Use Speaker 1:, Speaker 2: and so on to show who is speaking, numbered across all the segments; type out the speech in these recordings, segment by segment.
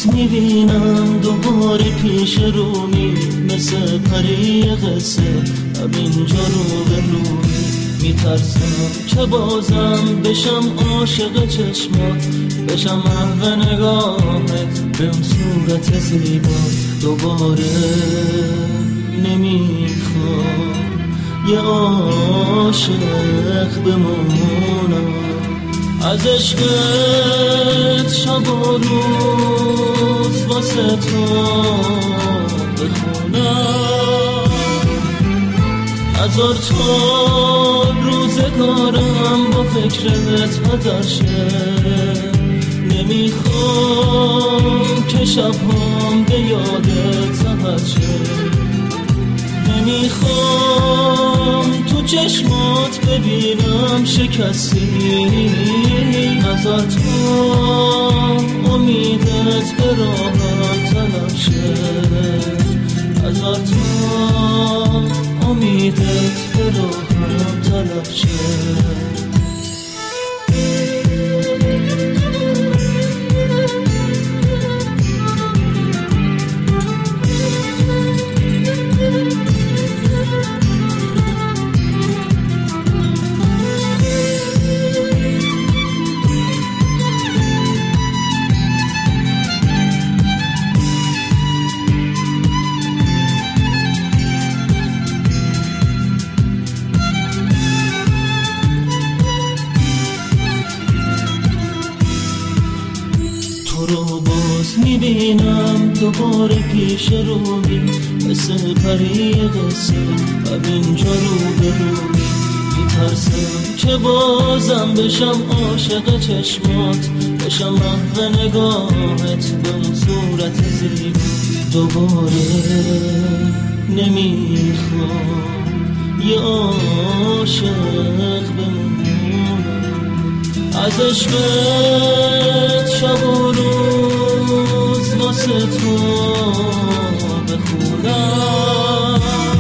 Speaker 1: باز میبینم دوباره پیش رومی، مثل پری قصه همینجا رو به رومی. میترسم که بازم بشم عاشق چشمات، بشم محو نگاهت به اون صورت زیبات. دوباره نمیخوام یه عاشق بمونم، از عشقت شب و روز واسه تو بخونم. هزار تا روزگارم با فکرت هدر شه، نمیخوام که شبهام به یادت سهر شه. نمیخوام تو چشمات ببینم شکستی، نظر تو امیدت به راهم طلب شه. نظر تو امیدت به راهم طلب شه. میبینم دوباره پیش رومی، مثل پری قصه همینجا رو به رومی. میترسم که بازم بشم عاشق چشمات، بشم محو نگاهت به اون صورت زیبا. دوباره نمیخوام یه عاشق بمونم، از عشقت شب و روز واسه تو بخونم.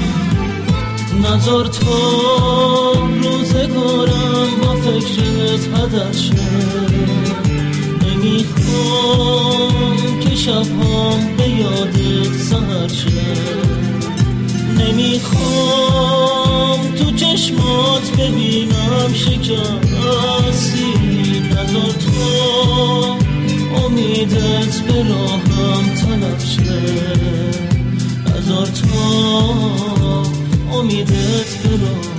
Speaker 1: نذار تا روزگارم با فکرت هدر شه، نمیخوام که شبهام به یادت سهر شه. نمیخوام تو چشمات ببینم شکستی، نذار تو امیدت به راهم طلب شه. نذار تو امیدت به راهم